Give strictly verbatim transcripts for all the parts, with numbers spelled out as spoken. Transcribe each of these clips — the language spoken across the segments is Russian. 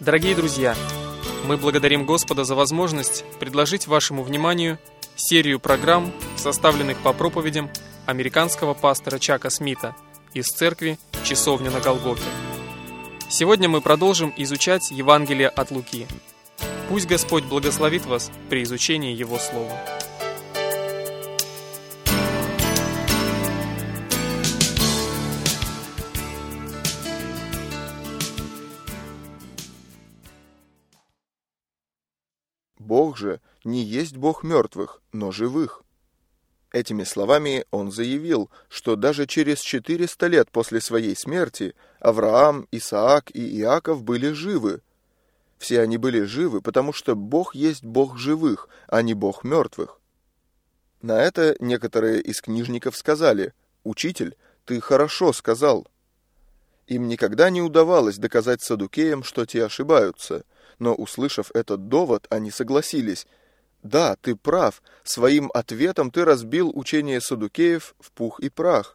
Дорогие друзья, мы благодарим Господа за возможность предложить вашему вниманию серию программ, составленных по проповедям американского пастора Чака Смита из церкви «Часовня на Голгофе». Сегодня мы продолжим изучать Евангелие от Луки. Пусть Господь благословит вас при изучении Его Слова. Бог же не есть Бог мертвых, но живых. Этими словами он заявил, что даже через четыреста лет после своей смерти Авраам, Исаак и Иаков были живы. Все они были живы, потому что Бог есть Бог живых, а не Бог мертвых. На это некоторые из книжников сказали: «Учитель, ты хорошо сказал». Им никогда не удавалось доказать саддукеям, что те ошибаются, но, услышав этот довод, они согласились: «Да, ты прав, своим ответом ты разбил учение саддукеев в пух и прах».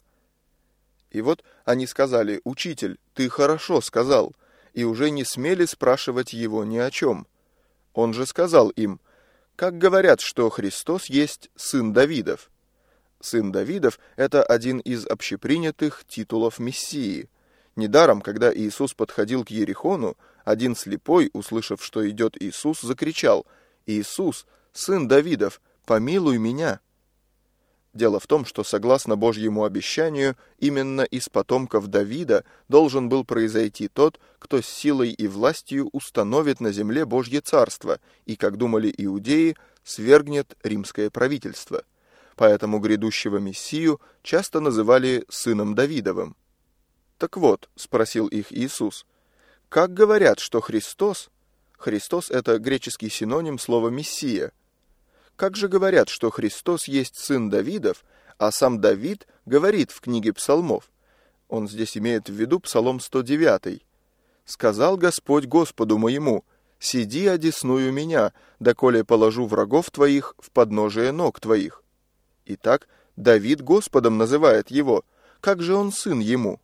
И вот они сказали: «Учитель, ты хорошо сказал», и уже не смели спрашивать его ни о чем. Он же сказал им: «Как говорят, что Христос есть сын Давидов». Сын Давидов — это один из общепринятых титулов Мессии. Недаром, когда Иисус подходил к Иерихону, один слепой, услышав, что идет Иисус, закричал: «Иисус, сын Давидов, помилуй меня!» Дело в том, что, согласно Божьему обещанию, именно из потомков Давида должен был произойти тот, кто с силой и властью установит на земле Божье царство и, как думали иудеи, свергнет римское правительство. Поэтому грядущего Мессию часто называли сыном Давидовым. «Так вот», — спросил их Иисус, — «как говорят, что Христос...» Христос — это греческий синоним слова «мессия». Как же говорят, что Христос есть сын Давидов, а сам Давид говорит в книге Псалмов? Он здесь имеет в виду Псалом сто девять. «Сказал Господь Господу моему: сиди одесную меня, доколе положу врагов твоих в подножие ног твоих». Итак, Давид Господом называет его. Как же он сын ему?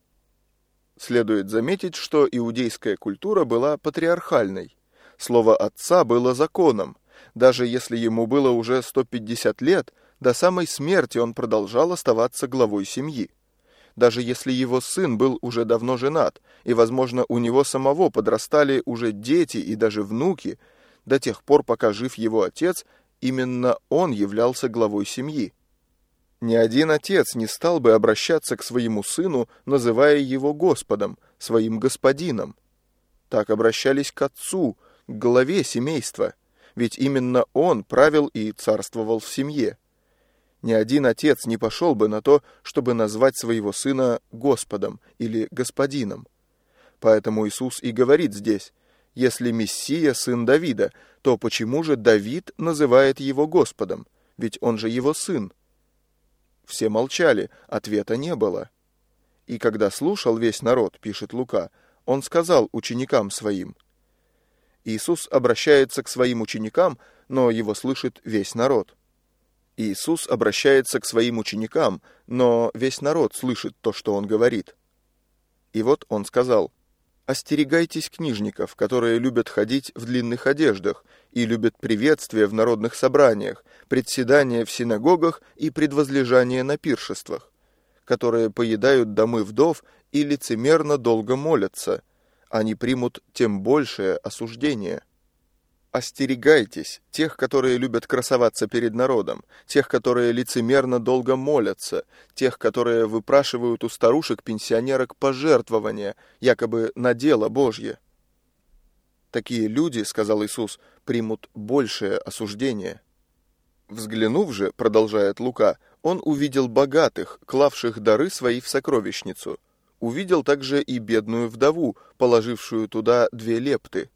Следует заметить, что иудейская культура была патриархальной. Слово отца было законом. Даже если ему было уже сто пятьдесят лет, до самой смерти он продолжал оставаться главой семьи. Даже если его сын был уже давно женат, и, возможно, у него самого подрастали уже дети и даже внуки, до тех пор, пока жив его отец, именно он являлся главой семьи. Ни один отец не стал бы обращаться к своему сыну, называя его Господом, своим господином. Так обращались к отцу, к главе семейства, ведь именно он правил и царствовал в семье. Ни один отец не пошел бы на то, чтобы назвать своего сына Господом или господином. Поэтому Иисус и говорит здесь: если Мессия сын Давида, то почему же Давид называет его Господом? Ведь он же его сын. Все молчали, ответа не было. И когда слушал весь народ, пишет Лука, он сказал ученикам своим. Иисус обращается к своим ученикам, но его слышит весь народ. Иисус обращается к своим ученикам, но весь народ слышит то, что он говорит. И вот он сказал: «Остерегайтесь книжников, которые любят ходить в длинных одеждах и любят приветствия в народных собраниях, председания в синагогах и предвозлежания на пиршествах, которые поедают домы вдов и лицемерно долго молятся. Они примут тем большее осуждение». Остерегайтесь тех, которые любят красоваться перед народом, тех, которые лицемерно долго молятся, тех, которые выпрашивают у старушек-пенсионерок пожертвования, якобы на дело Божье. Такие люди, сказал Иисус, примут большее осуждение. Взглянув же, продолжает Лука, он увидел богатых, клавших дары свои в сокровищницу. Увидел также и бедную вдову, положившую туда две лепты.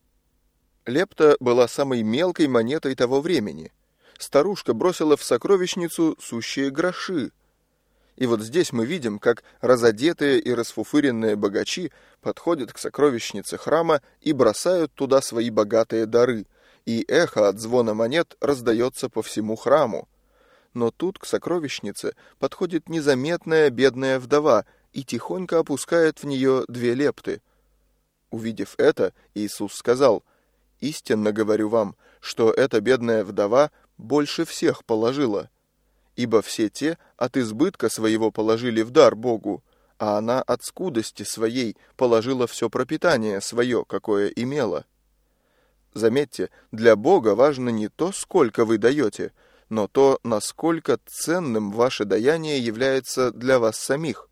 Лепта была самой мелкой монетой того времени. Старушка бросила в сокровищницу сущие гроши. И вот здесь мы видим, как разодетые и расфуфыренные богачи подходят к сокровищнице храма и бросают туда свои богатые дары, и эхо от звона монет раздается по всему храму. Но тут к сокровищнице подходит незаметная бедная вдова и тихонько опускает в нее две лепты. Увидев это, Иисус сказал: «Истинно говорю вам, что эта бедная вдова больше всех положила. Ибо все те от избытка своего положили в дар Богу, а она от скудости своей положила все пропитание свое, какое имела». Заметьте, для Бога важно не то, сколько вы даете, но то, насколько ценным ваше даяние является для вас самих.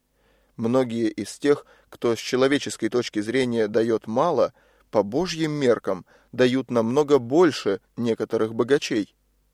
Многие из тех, кто с человеческой точки зрения дает мало, по Божьим меркам дают намного больше некоторых богачей.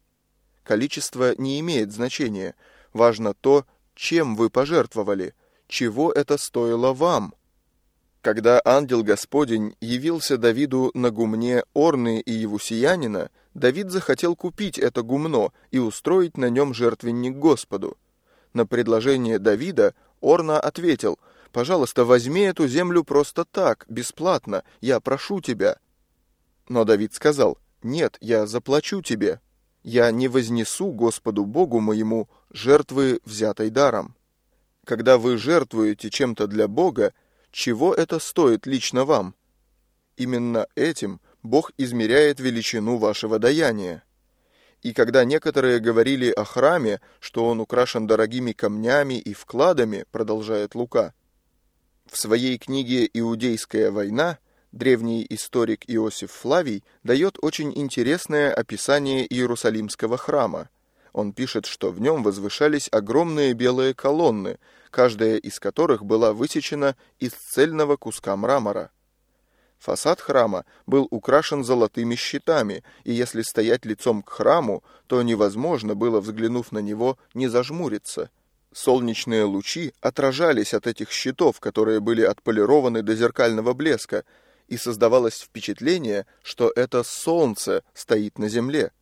Количество не имеет значения, важно то, чем вы пожертвовали, чего это стоило вам. Когда ангел Господень явился Давиду на гумне Орны и Евусиянина, Давид захотел купить это гумно и устроить на нем жертвенник Господу. На предложение Давида Орна ответил: «Пожалуйста, возьми эту землю просто так, бесплатно, я прошу тебя». Но Давид сказал: «Нет, я заплачу тебе. Я не вознесу Господу Богу моему жертвы, взятой даром». Когда вы жертвуете чем-то для Бога, чего это стоит лично вам? Именно этим Бог измеряет величину вашего даяния. И когда некоторые говорили о храме, что он украшен дорогими камнями и вкладами, продолжает Лука, в своей книге «Иудейская война» древний историк Иосиф Флавий дает очень интересное описание Иерусалимского храма. Он пишет, что в нем возвышались огромные белые колонны, каждая из которых была высечена из цельного куска мрамора. Фасад храма был украшен золотыми щитами, и если стоять лицом к храму, то невозможно было, взглянув на него, не зажмуриться. Солнечные лучи отражались от этих щитов, которые были отполированы до зеркального блеска, и создавалось впечатление, что это солнце стоит на земле.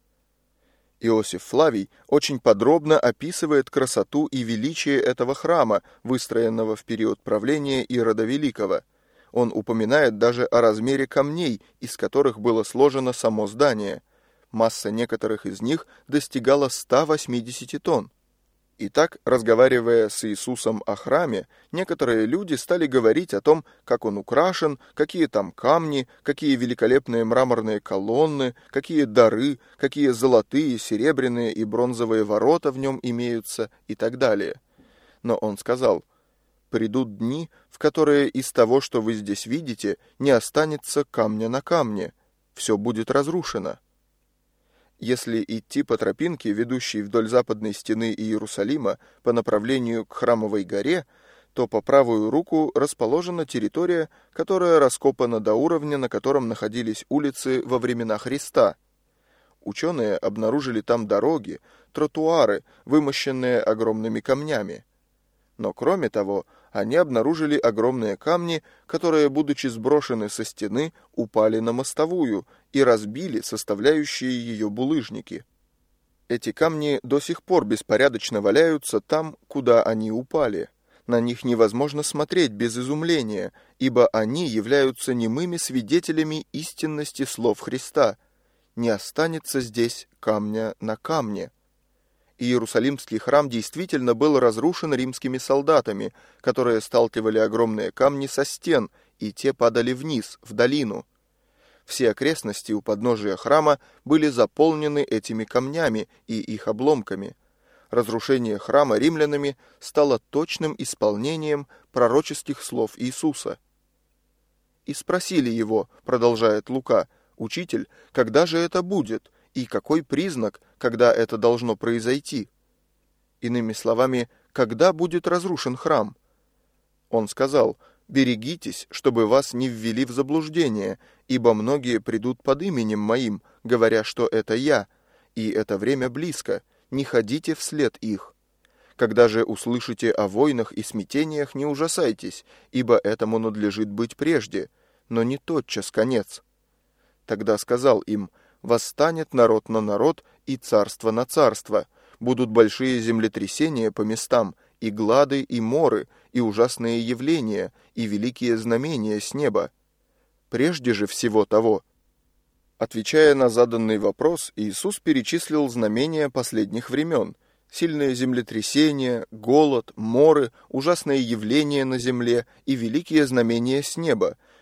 Иосиф Флавий очень подробно описывает красоту и величие этого храма, выстроенного в период правления Ирода Великого. Он упоминает даже о размере камней, из которых было сложено само здание. Масса некоторых из них достигала ста восьмидесяти тонн. Итак, разговаривая с Иисусом о храме, некоторые люди стали говорить о том, как он украшен, какие там камни, какие великолепные мраморные колонны, какие дары, какие золотые, серебряные и бронзовые ворота в нем имеются и так далее. Но он сказал: «Придут дни, в которые из того, что вы здесь видите, не останется камня на камне, все будет разрушено». Если идти по тропинке, ведущей вдоль западной стены Иерусалима по направлению к Храмовой горе, то по правую руку расположена территория, которая раскопана до уровня, на котором находились улицы во времена Христа. Ученые обнаружили там дороги, тротуары, вымощенные огромными камнями. Но кроме того, они обнаружили огромные камни, которые, будучи сброшены со стены, упали на мостовую и разбили составляющие ее булыжники. Эти камни до сих пор беспорядочно валяются там, куда они упали. На них невозможно смотреть без изумления, ибо они являются немыми свидетелями истинности слов Христа: «Не останется здесь камня на камне». Иерусалимский храм действительно был разрушен римскими солдатами, которые сталкивали огромные камни со стен, и те падали вниз, в долину. Все окрестности у подножия храма были заполнены этими камнями и их обломками. Разрушение храма римлянами стало точным исполнением пророческих слов Иисуса. «И спросили его, — продолжает Лука, — Учитель, когда же это будет? И какой признак, когда это должно произойти?» Иными словами, когда будет разрушен храм? Он сказал: «Берегитесь, чтобы вас не ввели в заблуждение, ибо многие придут под именем моим, говоря, что это я, и это время близко, не ходите вслед их. Когда же услышите о войнах и смятениях, не ужасайтесь, ибо этому надлежит быть прежде, но не тотчас конец». Тогда сказал им: «Восстанет народ на народ и царство на царство. Будут большие землетрясения по местам, и глады, и моры, и ужасные явления, и великие знамения с неба. Прежде же всего того». Отвечая на заданный вопрос, Иисус перечислил знамения последних времен: сильные землетрясения, голод, моры, ужасные явления на земле и великие знамения с неба,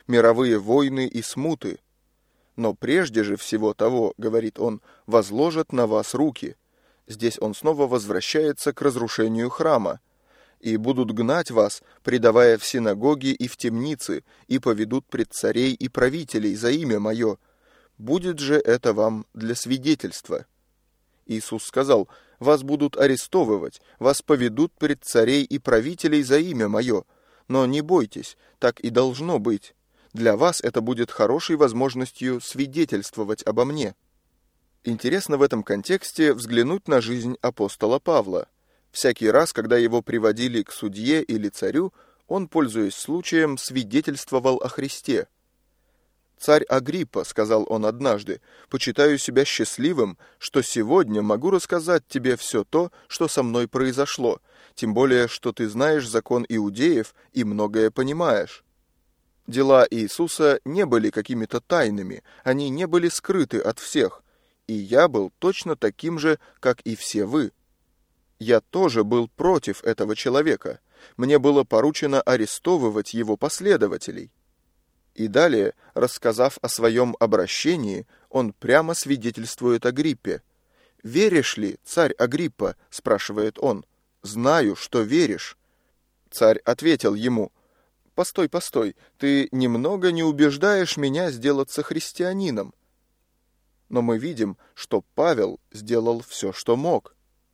мировые войны и смуты. Но прежде же всего того, говорит он, возложат на вас руки. Здесь он снова возвращается к разрушению храма. И будут гнать вас, предавая в синагоги и в темницы, и поведут пред царей и правителей за имя мое. Будет же это вам для свидетельства. Иисус сказал: вас будут арестовывать, вас поведут пред царей и правителей за имя мое. Но не бойтесь, так и должно быть. Для вас это будет хорошей возможностью свидетельствовать обо мне. Интересно в этом контексте взглянуть на жизнь апостола Павла. Всякий раз, когда его приводили к судье или царю, он, пользуясь случаем, свидетельствовал о Христе. «Царь Агриппа, — сказал он однажды, — почитаю себя счастливым, что сегодня могу рассказать тебе все то, что со мной произошло, тем более, что ты знаешь закон иудеев и многое понимаешь». Дела Иисуса не были какими-то тайными, они не были скрыты от всех, и я был точно таким же, как и все вы. Я тоже был против этого человека. Мне было поручено арестовывать его последователей. И далее, рассказав о своем обращении, он прямо свидетельствует Агриппе. «Веришь ли, царь Агриппа?» — спрашивает он. «Знаю, что веришь». Царь ответил ему: «Постой, постой, ты немного не убеждаешь меня сделаться христианином». Но мы видим, что Павел сделал все, что мог.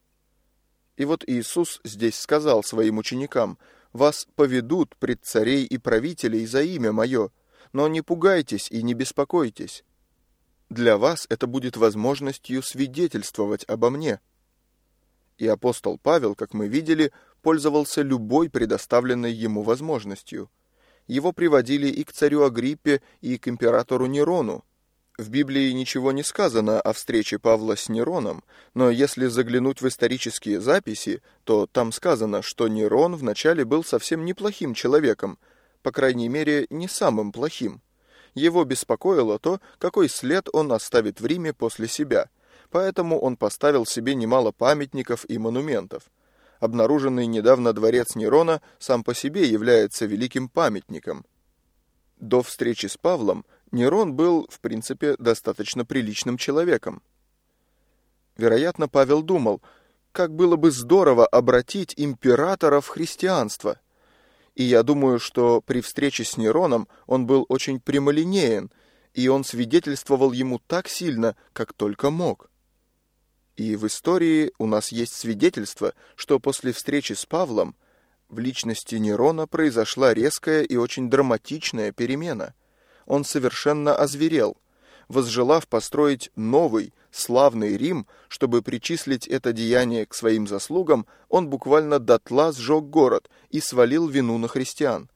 И вот Иисус здесь сказал своим ученикам: «Вас поведут пред царей и правителей за имя мое, но не пугайтесь и не беспокойтесь. Для вас это будет возможностью свидетельствовать обо мне». И апостол Павел, как мы видели, пользовался любой предоставленной ему возможностью. Его приводили и к царю Агриппе, и к императору Нерону. В Библии ничего не сказано о встрече Павла с Нероном, но если заглянуть в исторические записи, то там сказано, что Нерон вначале был совсем неплохим человеком, по крайней мере, не самым плохим. Его беспокоило то, какой след он оставит в Риме после себя, поэтому он поставил себе немало памятников и монументов. Обнаруженный недавно дворец Нерона сам по себе является великим памятником. До встречи с Павлом Нерон был, в принципе, достаточно приличным человеком. Вероятно, Павел думал, как было бы здорово обратить императора в христианство. И я думаю, что при встрече с Нероном он был очень прямолинеен, и он свидетельствовал ему так сильно, как только мог. И в истории у нас есть свидетельство, что после встречи с Павлом в личности Нерона произошла резкая и очень драматичная перемена. Он совершенно озверел, возжелав построить новый, славный Рим, чтобы причислить это деяние к своим заслугам, он буквально дотла сжег город и свалил вину на христиан.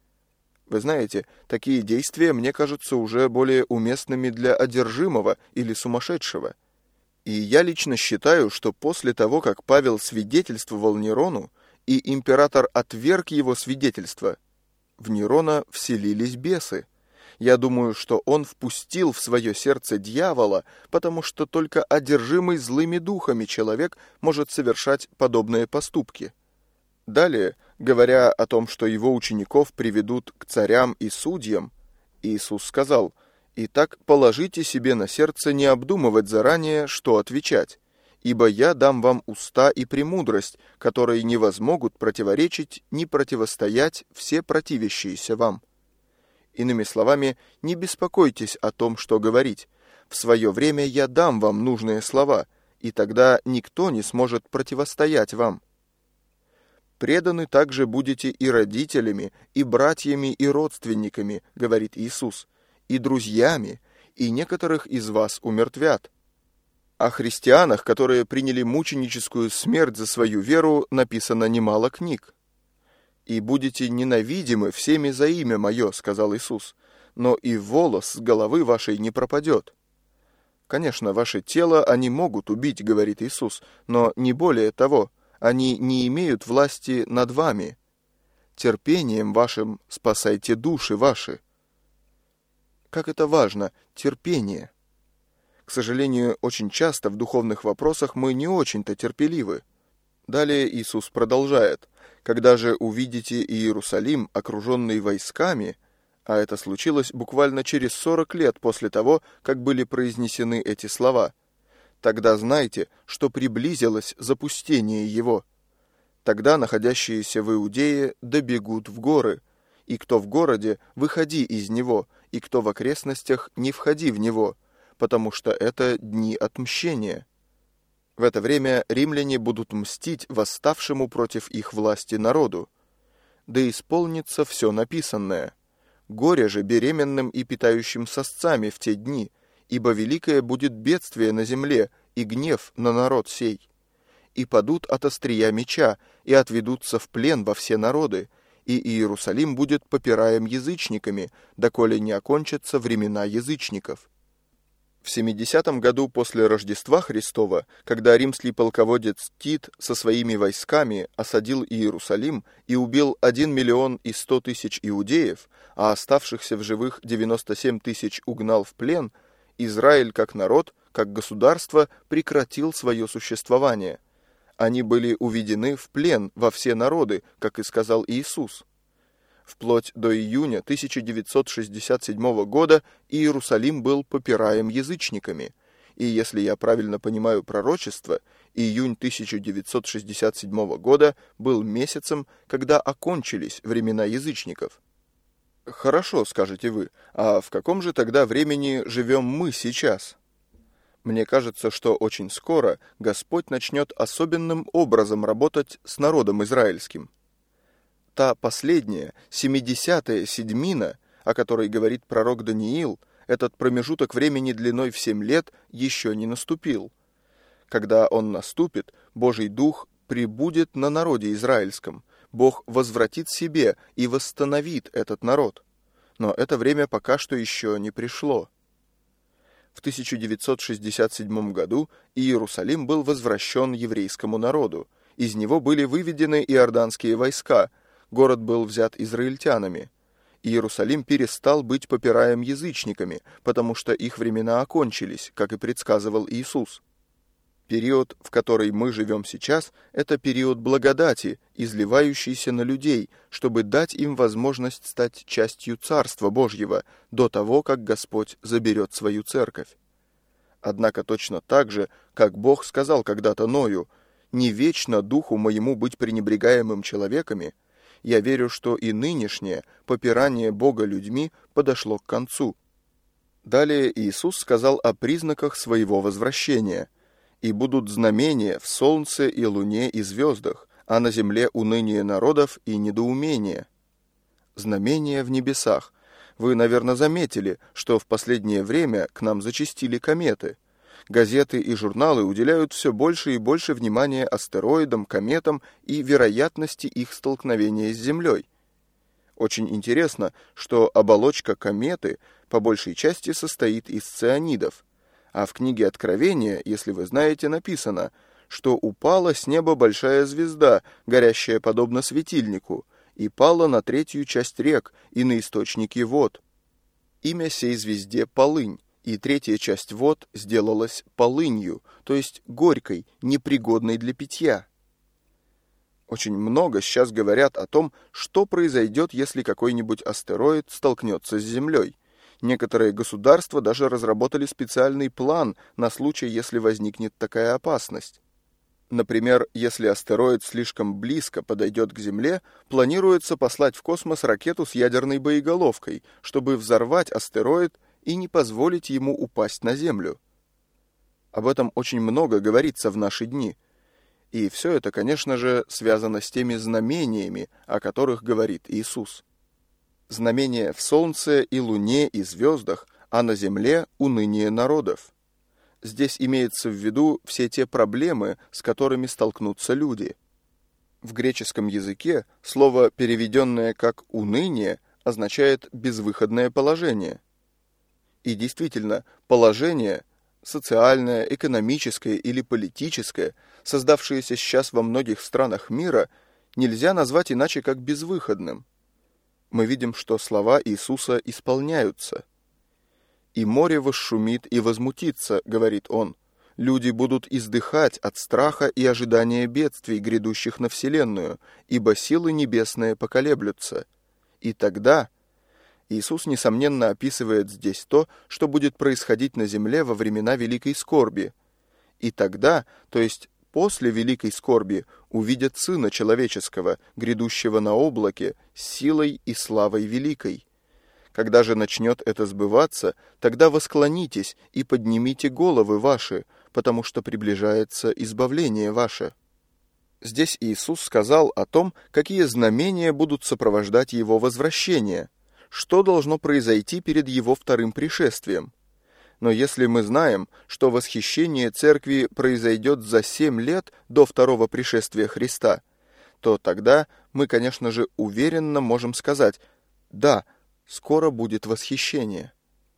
Вы знаете, такие действия мне кажутся уже более уместными для одержимого или сумасшедшего. И я лично считаю, что после того, как Павел свидетельствовал Нерону, и император отверг его свидетельство, в Нерона вселились бесы. Я думаю, что он впустил в свое сердце дьявола, потому что только одержимый злыми духами человек может совершать подобные поступки. Далее, говоря о том, что его учеников приведут к царям и судьям, Иисус сказал: «Итак, положите себе на сердце не обдумывать заранее, что отвечать, ибо я дам вам уста и премудрость, которые не возмогут противоречить ни противостоять все противящиеся вам». Иными словами, не беспокойтесь о том, что говорить. В свое время я дам вам нужные слова, и тогда никто не сможет противостоять вам. «Преданы также будете и родителями, и братьями, и родственниками, — говорит Иисус, — и друзьями, и некоторых из вас умертвят». О христианах, которые приняли мученическую смерть за свою веру, написано немало книг. «И будете ненавидимы всеми за имя мое, — сказал Иисус, — но и волос с головы вашей не пропадет». Конечно, ваше тело они могут убить, говорит Иисус, но не более того, они не имеют власти над вами. Терпением вашим спасайте души ваши. Как это важно, терпение. К сожалению, очень часто в духовных вопросах мы не очень-то терпеливы. Далее Иисус продолжает: «Когда же увидите Иерусалим, окруженный войсками, А это случилось буквально через сорок лет после того, как были произнесены эти слова. Тогда знайте, что приблизилось запустение его. Тогда находящиеся в Иудее добегут в горы, и кто в городе, выходи из него, и кто в окрестностях, не входи в него, потому что это дни отмщения. В это время римляне будут мстить восставшему против их власти народу. Да исполнится все написанное. Горе же беременным и питающим сосцами в те дни, ибо великое будет бедствие на земле и гнев на народ сей. И падут от острия меча, и отведутся в плен во все народы, и Иерусалим будет попираем язычниками, доколе не окончатся времена язычников. В семидесятом году после Рождества Христова, когда римский полководец Тит со своими войсками осадил Иерусалим и убил один миллион и сто тысяч иудеев, а оставшихся в живых девяносто семь тысяч угнал в плен, Израиль как народ, как государство прекратил свое существование. Они были уведены в плен во все народы, как и сказал Иисус. Вплоть до июня тысяча девятьсот шестьдесят седьмого года Иерусалим был попираем язычниками, и если я правильно понимаю пророчество, июнь тысяча девятьсот шестьдесят седьмого года был месяцем, когда окончились времена язычников. Хорошо, скажете вы, а в каком же тогда времени живем мы сейчас? Мне кажется, что очень скоро Господь начнет особенным образом работать с народом израильским. Та последняя, семидесятая седьмина, о которой говорит пророк Даниил, этот промежуток времени длиной в семь лет еще не наступил. Когда он наступит, Божий Дух прибудет на народе израильском, Бог возвратит себе и восстановит этот народ. Но это время пока что еще не пришло. В тысяча девятьсот шестьдесят седьмом году Иерусалим был возвращен еврейскому народу, из него были выведены иорданские войска, город был взят израильтянами. Иерусалим перестал быть попираем язычниками, потому что их времена окончились, как и предсказывал Иисус. Период, в который мы живем сейчас, это период благодати, изливающийся на людей, чтобы дать им возможность стать частью Царства Божьего до того, как Господь заберет свою церковь. Однако точно так же, как Бог сказал когда-то Ною, «Не вечно духу моему быть пренебрегаемым человеками», я верю, что и нынешнее попирание Бога людьми подошло к концу. Далее Иисус сказал о признаках своего возвращения. «И будут знамения в солнце и луне и звездах, а на земле уныние народов и недоумение». Знамения в небесах. Вы, наверное, заметили, что в последнее время к нам зачастили кометы. Газеты и журналы уделяют все больше и больше внимания астероидам, кометам и вероятности их столкновения с Землей. Очень интересно, что оболочка кометы по большей части состоит из цианидов, а в книге Откровения, если вы знаете, написано, что упала с неба большая звезда, горящая подобно светильнику, и пала на третью часть рек и на источники вод. Имя сей звезде Полынь. И третья часть вод сделалась полынью, то есть горькой, непригодной для питья. Очень много сейчас говорят о том, что произойдет, если какой-нибудь астероид столкнется с Землей. Некоторые государства даже разработали специальный план на случай, если возникнет такая опасность. Например, если астероид слишком близко подойдет к Земле, планируется послать в космос ракету с ядерной боеголовкой, чтобы взорвать астероид и не позволить ему упасть на Землю. Об этом очень много говорится в наши дни. И все это, конечно же, связано с теми знамениями, о которых говорит Иисус. Знамения в солнце и луне и звездах, а на земле уныние народов. Здесь имеется в виду все те проблемы, с которыми столкнутся люди. В греческом языке слово, переведенное как «уныние», означает «безвыходное положение». И действительно, положение, социальное, экономическое или политическое, создавшееся сейчас во многих странах мира, нельзя назвать иначе как безвыходным. Мы видим, что слова Иисуса исполняются. «И море восшумит и возмутится», — говорит он. «Люди будут издыхать от страха и ожидания бедствий, грядущих на вселенную, ибо силы небесные поколеблются. И тогда...» Иисус, несомненно, описывает здесь то, что будет происходить на земле во времена великой скорби. И тогда, то есть после великой скорби, увидят Сына Человеческого, грядущего на облаке, с силой и славой великой. Когда же начнет это сбываться, тогда восклонитесь и поднимите головы ваши, потому что приближается избавление ваше». Здесь Иисус сказал о том, какие знамения будут сопровождать Его возвращение, что должно произойти перед Его вторым пришествием. Но если мы знаем, что восхищение Церкви произойдет за семь лет до второго пришествия Христа, то тогда мы, конечно же, уверенно можем сказать: да, скоро будет восхищение.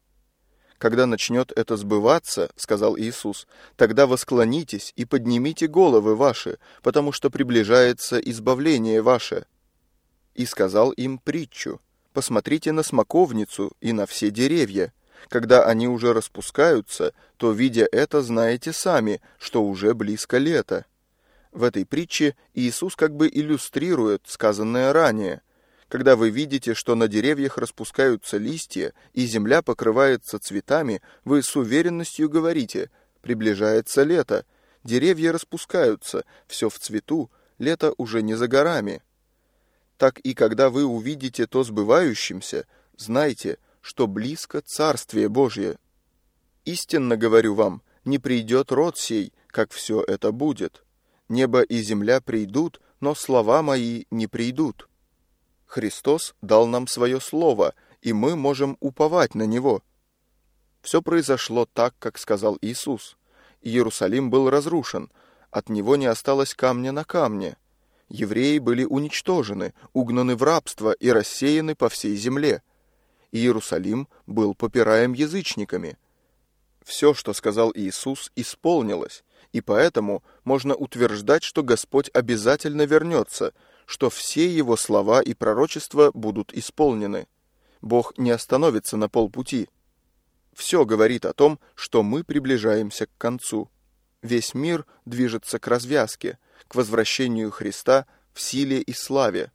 «Когда начнет это сбываться, — сказал Иисус, — тогда восклонитесь и поднимите головы ваши, потому что приближается избавление ваше». И сказал им притчу: «Посмотрите на смоковницу и на все деревья. Когда они уже распускаются, то, видя это, знаете сами, что уже близко лето». В этой притче Иисус как бы иллюстрирует сказанное ранее. Когда вы видите, что на деревьях распускаются листья и земля покрывается цветами, вы с уверенностью говорите: приближается лето, деревья распускаются, все в цвету, лето уже не за горами. Так и когда вы увидите то сбывающимся, знайте, что близко Царствие Божье. Истинно говорю вам, не придет род сей, как все это будет. Небо и земля придут, но слова мои не придут. Христос дал нам свое слово, и мы можем уповать на него. Все произошло так, как сказал Иисус. Иерусалим был разрушен, от него не осталось камня на камне. Евреи были уничтожены, угнаны в рабство и рассеяны по всей земле. Иерусалим был попираем язычниками. Все, что сказал Иисус, исполнилось, и поэтому можно утверждать, что Господь обязательно вернется, что все Его слова и пророчества будут исполнены. Бог не остановится на полпути. Все говорит о том, что мы приближаемся к концу. Весь мир движется к развязке, к возвращению Христа в силе и славе.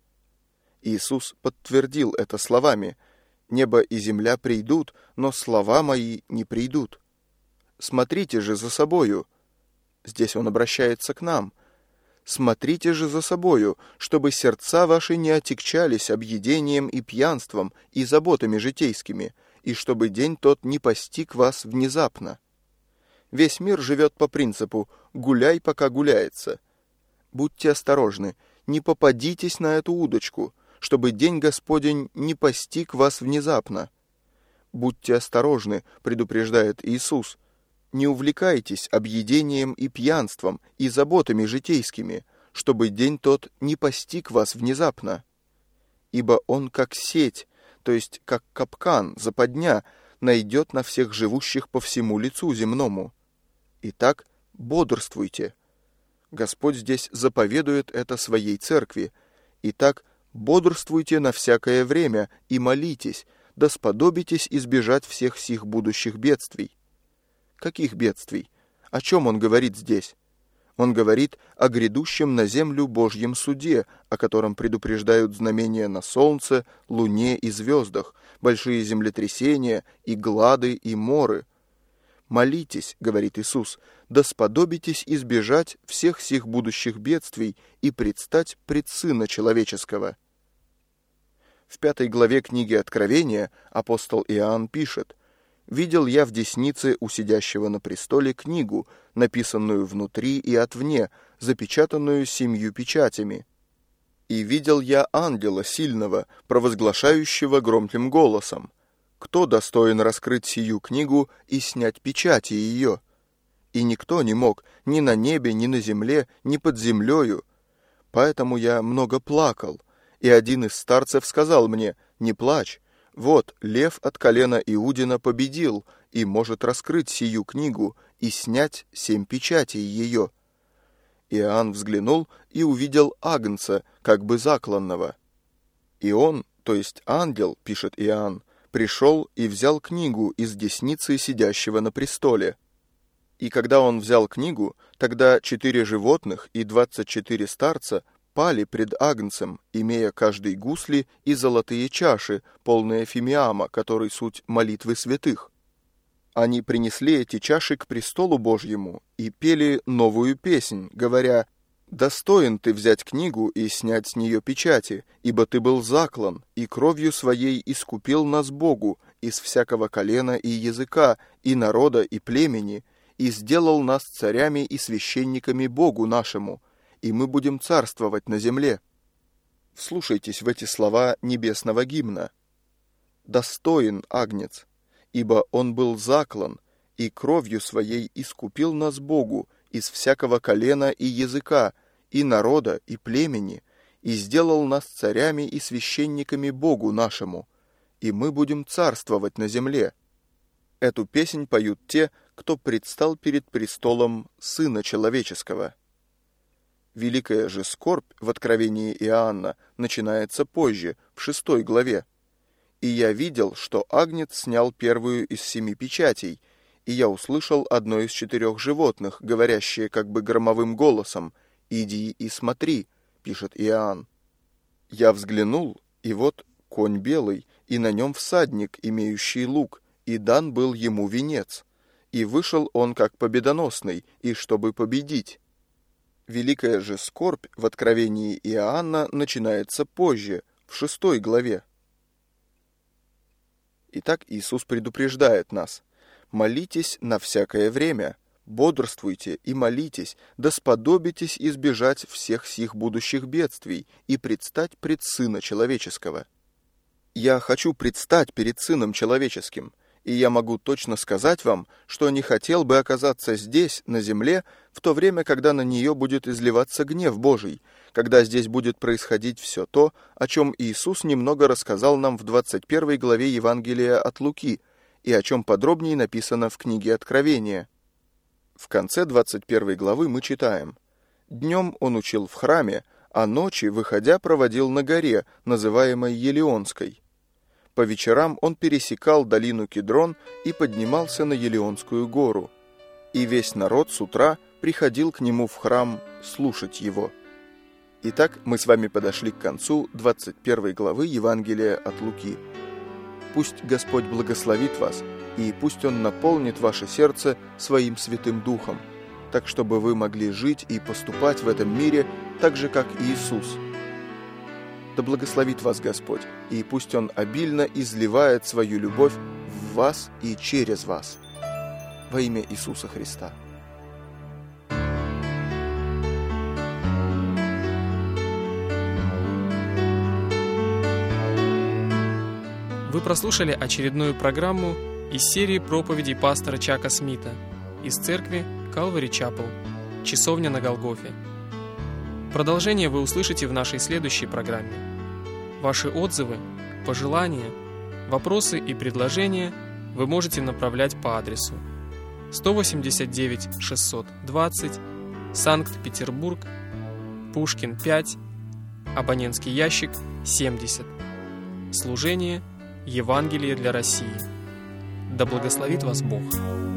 Иисус подтвердил это словами: «Небо и земля придут, но слова мои не придут». Смотрите же за собою. Здесь он обращается к нам. Смотрите же за собою, чтобы сердца ваши не отягчались объедением и пьянством и заботами житейскими, и чтобы день тот не постиг вас внезапно. Весь мир живет по принципу «гуляй, пока гуляется». Будьте осторожны, не попадитесь на эту удочку, чтобы день Господень не постиг вас внезапно. Будьте осторожны, предупреждает Иисус. Не увлекайтесь объедением и пьянством и заботами житейскими, чтобы день тот не постиг вас внезапно. Ибо он как сеть, то есть как капкан, западня, найдет на всех живущих по всему лицу земному. Итак, бодрствуйте. Господь здесь заповедует это своей церкви. Итак, бодрствуйте на всякое время и молитесь, да сподобитесь избежать всех сих будущих бедствий. Каких бедствий? О чем он говорит здесь? Он говорит о грядущем на землю Божьем суде, о котором предупреждают знамения на солнце, луне и звездах, большие землетрясения и глады и моры. «Молитесь, — говорит Иисус, — да сподобитесь избежать всех сих будущих бедствий и предстать пред Сына Человеческого». В пятой главе книги Откровения апостол Иоанн пишет: «Видел я в деснице у сидящего на престоле книгу, написанную внутри и отвне, запечатанную семью печатями. И видел я ангела сильного, провозглашающего громким голосом: кто достоин раскрыть сию книгу и снять печати ее? И никто не мог ни на небе, ни на земле, ни под землею. Поэтому я много плакал, и один из старцев сказал мне: не плачь. Вот, лев от колена Иудина победил и может раскрыть сию книгу и снять семь печатей ее». Иоанн взглянул и увидел агнца, как бы закланного. И он, то есть ангел, пишет Иоанн, пришел и взял книгу из десницы сидящего на престоле. И когда он взял книгу, тогда четыре животных и двадцать четыре старца пали пред Агнцем, имея каждый гусли и золотые чаши, полные фимиама, который суть молитвы святых. Они принесли эти чаши к престолу Божьему и пели новую песнь, говоря: «Достоин ты взять книгу и снять с нее печати, ибо ты был заклан, и кровью своей искупил нас Богу из всякого колена и языка, и народа, и племени, и сделал нас царями и священниками Богу нашему, и мы будем царствовать на земле». Вслушайтесь в эти слова небесного гимна. «Достоин Агнец, ибо он был заклан, и кровью своей искупил нас Богу из всякого колена и языка, и народа, и племени, и сделал нас царями и священниками Богу нашему, и мы будем царствовать на земле». Эту песнь поют те, кто предстал перед престолом Сына Человеческого. Великая же скорбь в Откровении Иоанна начинается позже, в шестой главе. «И я видел, что Агнец снял первую из семи печатей, и я услышал одно из четырех животных, говорящее как бы громовым голосом: «Иди и смотри», — пишет Иоанн. «Я взглянул, и вот конь белый, и на нем всадник, имеющий лук, и дан был ему венец, и вышел он как победоносный, и чтобы победить». Великая же скорбь в Откровении Иоанна начинается позже, в шестой главе. Итак, Иисус предупреждает нас: «Молитесь на всякое время, бодрствуйте и молитесь, да сподобитесь избежать всех сих будущих бедствий и предстать пред Сына Человеческого». Я хочу предстать перед Сыном Человеческим, и я могу точно сказать вам, что не хотел бы оказаться здесь, на земле, в то время, когда на нее будет изливаться гнев Божий, когда здесь будет происходить все то, о чем Иисус немного рассказал нам в двадцать первой главе Евангелия от Луки, и о чем подробнее написано в книге Откровения. В конце двадцать первой главы мы читаем: «Днем он учил в храме, а ночи, выходя, проводил на горе, называемой Елеонской. По вечерам он пересекал долину Кедрон и поднимался на Елеонскую гору, и весь народ с утра приходил к нему в храм слушать его». Итак, мы с вами подошли к концу двадцать первой главы Евангелия от Луки. Пусть Господь благословит вас, и пусть Он наполнит ваше сердце Своим Святым Духом, так чтобы вы могли жить и поступать в этом мире так же, как Иисус. Да благословит вас Господь, и пусть Он обильно изливает свою любовь в вас и через вас. Во имя Иисуса Христа. Вы прослушали очередную программу из серии проповедей пастора Чака Смита из церкви Calvary Chapel, Часовня на Голгофе. Продолжение вы услышите в нашей следующей программе. Ваши отзывы, пожелания, вопросы и предложения вы можете направлять по адресу сто восемьдесят девять шестьсот двадцать, Санкт-Петербург, Пушкин пять, абонентский ящик семьдесят. Служение Евангелие для России. Да благословит вас Бог!